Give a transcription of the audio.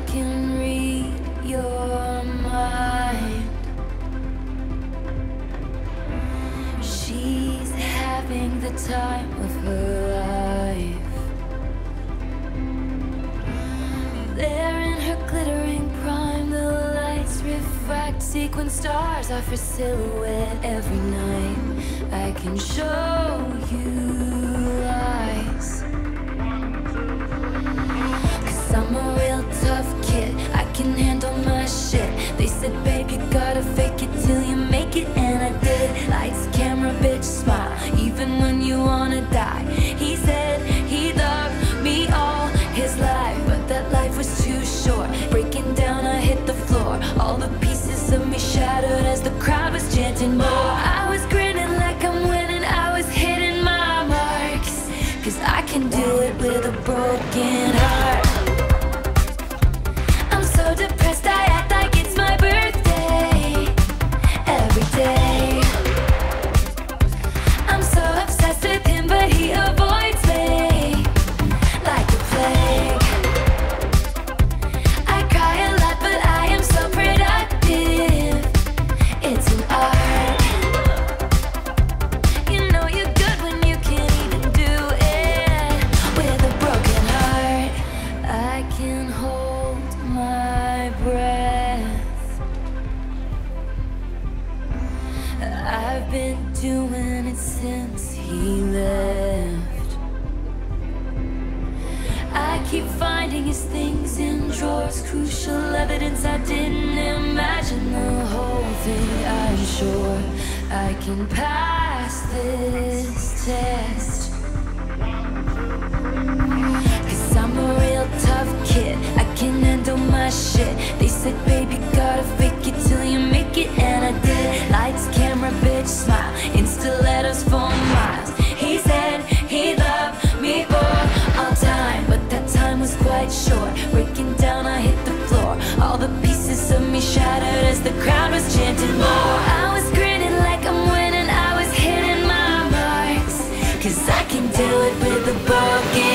can read your mind. She's having the time of her life. There in her glittering prime, the lights refract sequin stars off her silhouette every night. I can show you lies, 'cause I'm a real tough kid, I can handle my shit. They said, babe, you gotta fake it till you make it, and I did. Lights, camera, bitch, smile, even when you wanna die. He said he loved me all his life, but that life was too short. Breaking down, I hit the floor. All the pieces of me shattered as the crowd was chanting more. I was grinning like I'm winning, I was hitting my marks, 'cause I can do it with a broken heart. I'm so depressed, I act like it's my birthday every day. I'm so obsessed with him, but he avoids me like a plague. I cry a lot, but I am so productive. It's an art. You know you're good when you can't even do it with a broken heart. I can hold my breath. I've been doing it since he left. I keep finding his things in drawers, crucial evidence I didn't imagine the whole thing. I'm sure I can pass this test, 'cause I'm a real tough kid, I can handle my shit. They said, baby, gotta fake it till you make it, and I did. Lights, camera, bitch, smile, Insta letters for miles. He said he loved me for all time, but that time was quite short. Breaking down, I hit the floor. All the pieces of me shattered as the crowd was chanting more. I was grinning like I'm winning, I was hitting my marks, 'cause I can do it with a broken